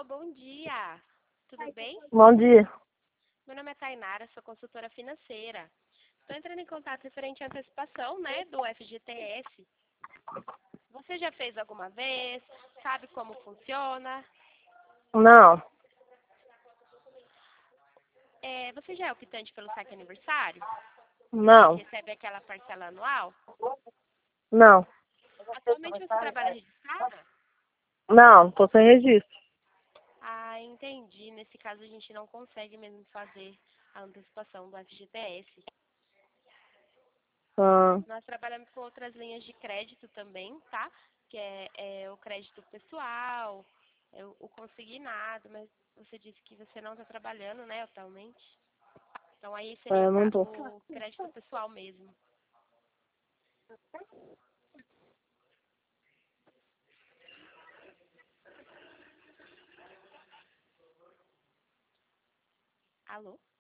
bom dia. Tudo bem? Bom dia. Meu nome é Tainara, sou consultora financeira. Estou entrando em contato referente à antecipação, né, do FGTS. Você já fez alguma vez? Sabe como funciona? Não, Você já é optante pelo saque aniversário? não, Que recebe aquela parcela anual? não, Atualmente você trabalha registrada? não, tô sem registro. Ah, entendi. Nesse caso a gente não consegue mesmo fazer a antecipação do FGTS. Ah, Nós trabalhamos com outras linhas de crédito também, tá? Que é o crédito pessoal, o consignado, mas você disse que você não está trabalhando, né, atualmente. Então aí seria eu não tô. o crédito pessoal mesmo. Alô?